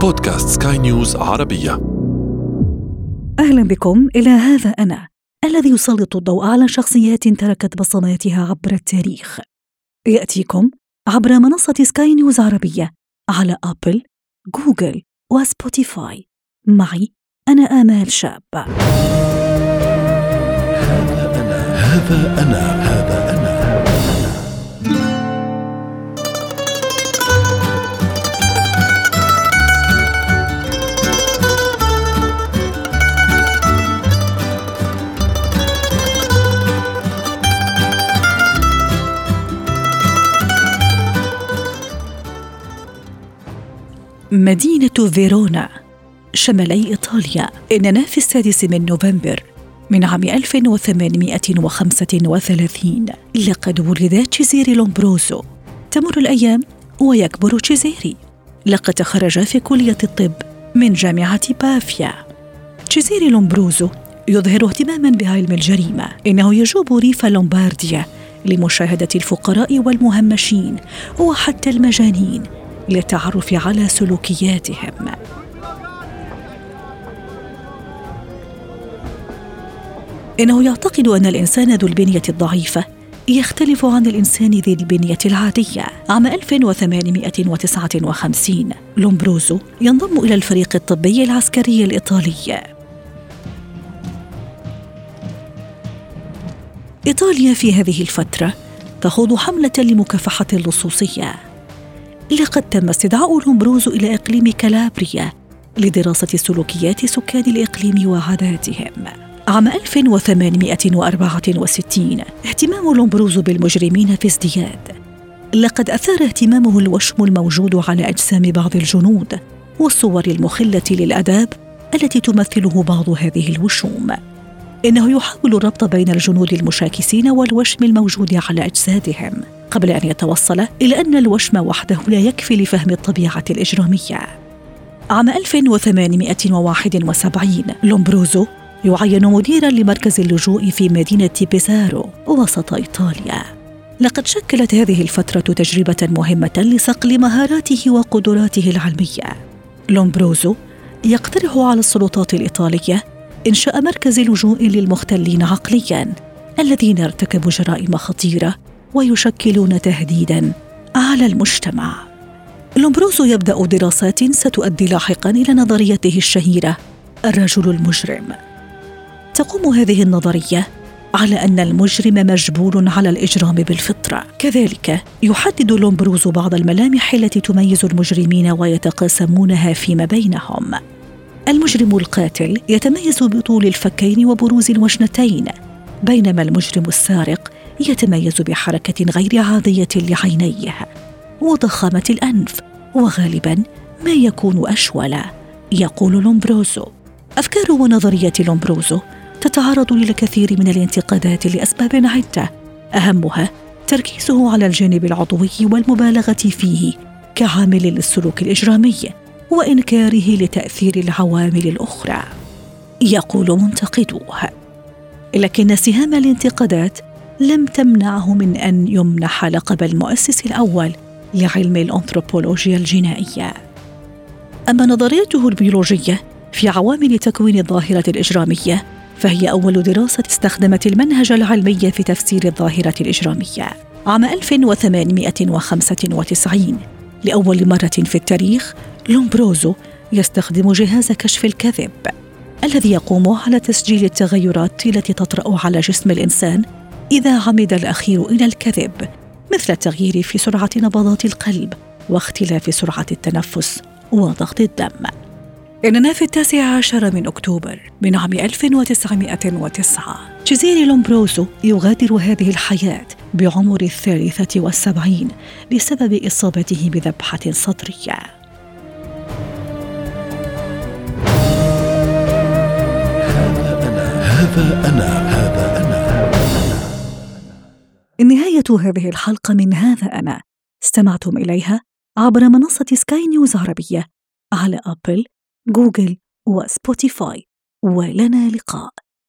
بودكاست سكاي نيوز عربية. أهلا بكم إلى هذا أنا الذي يسلط الضوء على شخصيات تركت بصماتها عبر التاريخ. يأتيكم عبر منصة سكاي نيوز عربية على أبل، جوجل وسبوتيفاي. معي أنا آمال شاب. هذا أنا. مدينة فيرونا شمالي إيطاليا إننا في 6 من نوفمبر من عام 1835 لقد ولد تشيزيري لومبروزو. تمر الأيام ويكبر تشيزيري. لقد تخرج في كلية الطب من جامعة بافيا. تشيزيري لومبروزو يظهر اهتماماً بعلم الجريمة. إنه يجوب ريف لومبارديا لمشاهدة الفقراء والمهمشين وحتى المجانين للتعرف على سلوكياتهم. إنه يعتقد أن الإنسان ذو البنية الضعيفة يختلف عن الإنسان ذي البنية العادية. عام 1859 لومبروزو ينضم إلى الفريق الطبي العسكري الإيطالي. إيطاليا في هذه الفترة تخوض حملة لمكافحة اللصوصية. لقد تم استدعاء لومبروزو إلى إقليم كالابريا لدراسة سلوكيات سكان الإقليم وعاداتهم. عام 1864 اهتمام لومبروزو بالمجرمين في ازدياد. لقد أثار اهتمامه الوشم الموجود على أجسام بعض الجنود والصور المخلة للآداب التي تمثله بعض هذه الوشوم. إنه يحاول الربط بين الجنود المشاكسين والوشم الموجود على أجسادهم قبل أن يتوصل إلى أن الوشم وحده لا يكفي لفهم الطبيعة الإجرامية. عام 1871 لومبروزو يعين مديراً لمركز اللجوء في مدينة بيزارو وسط إيطاليا. لقد شكلت هذه الفترة تجربة مهمة لصقل مهاراته وقدراته العلمية. لومبروزو يقترح على السلطات الإيطالية إنشاء مركز لجوء للمختلين عقلياً الذين ارتكبوا جرائم خطيرة ويشكلون تهديداً على المجتمع. لومبروزو يبدأ دراسات ستؤدي لاحقاً إلى نظريته الشهيرة الرجل المجرم. تقوم هذه النظرية على أن المجرم مجبول على الإجرام بالفطرة. كذلك يحدد لومبروزو بعض الملامح التي تميز المجرمين ويتقاسمونها فيما بينهم. المجرم القاتل يتميز بطول الفكين وبروز الوجنتين، بينما المجرم السارق يتميز بحركة غير عادية لعينيه وضخامة الأنف، وغالباً ما يكون أشولا. يقول لومبروزو: أفكار ونظريات لومبروزو تتعرض للكثير من الانتقادات لأسباب عدة، أهمها تركيزه على الجانب العضوي والمبالغة فيه كعامل للسلوك الإجرامي وإنكاره لتأثير العوامل الأخرى. يقول منتقدوه. لكن سهام الانتقادات لم تمنعه من أن يمنح لقب المؤسس الأول لعلم الأنثروبولوجيا الجنائية. أما نظريته البيولوجية في عوامل تكوين الظاهرة الإجرامية فهي أول دراسة استخدمت المنهج العلمي في تفسير الظاهرة الإجرامية. عام 1895 لأول مرة في التاريخ لومبروزو يستخدم جهاز كشف الكذب الذي يقوم على تسجيل التغيرات التي تطرأ على جسم الإنسان إذا عمد الأخير إلى الكذب، مثل التغيير في سرعة نبضات القلب واختلاف سرعة التنفس وضغط الدم. إننا في 19 من أكتوبر من عام 1909 تشيزيري لومبروزو يغادر هذه الحياة بعمر 73 بسبب إصابته بذبحة صدرية. هذا أنا. نهاية هذه الحلقة من هذا أنا استمعتم إليها عبر منصة سكاي نيوز عربية على أبل، جوجل وسبوتيفاي. ولنا لقاء.